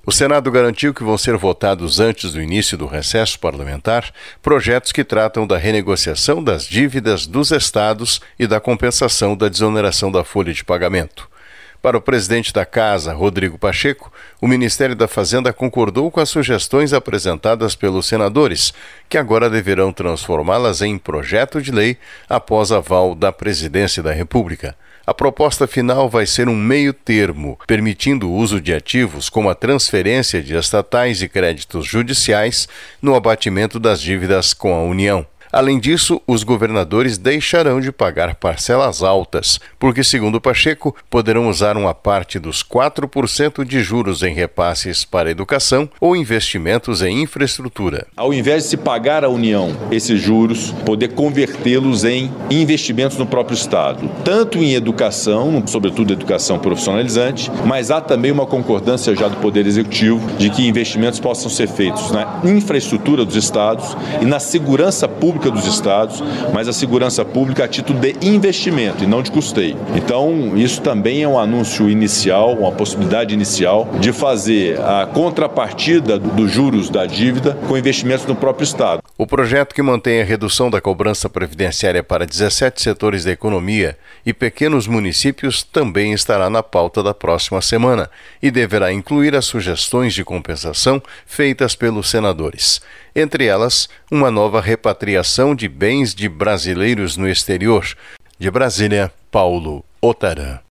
O Senado garantiu que vão ser votados antes do início do recesso parlamentar projetos que tratam da renegociação das dívidas dos estados e da compensação da desoneração da folha de pagamento. Para o presidente da Casa, Rodrigo Pacheco, o Ministério da Fazenda concordou com as sugestões apresentadas pelos senadores, que agora deverão transformá-las em projeto de lei após aval da Presidência da República. A proposta final vai ser um meio-termo, permitindo o uso de ativos como a transferência de estatais e créditos judiciais no abatimento das dívidas com a União. Além disso, os governadores deixarão de pagar parcelas altas, porque, segundo Pacheco, poderão usar uma parte dos 4% de juros em repasses para educação ou investimentos em infraestrutura. Ao invés de se pagar à União esses juros, poder convertê-los em investimentos no próprio Estado, tanto em educação, sobretudo educação profissionalizante, mas há também uma concordância já do Poder Executivo de que investimentos possam ser feitos na infraestrutura dos estados e na segurança pública dos estados, mas a segurança pública a título de investimento e não de custeio. Então, isso também é um anúncio inicial, uma possibilidade inicial de fazer a contrapartida dos juros da dívida com investimentos no próprio estado. O projeto, que mantém a redução da cobrança previdenciária para 17 setores da economia e pequenos municípios, também estará na pauta da próxima semana e deverá incluir as sugestões de compensação feitas pelos senadores. Entre elas, uma nova repatriação de bens de brasileiros no exterior. De Brasília, Paulo Otarã.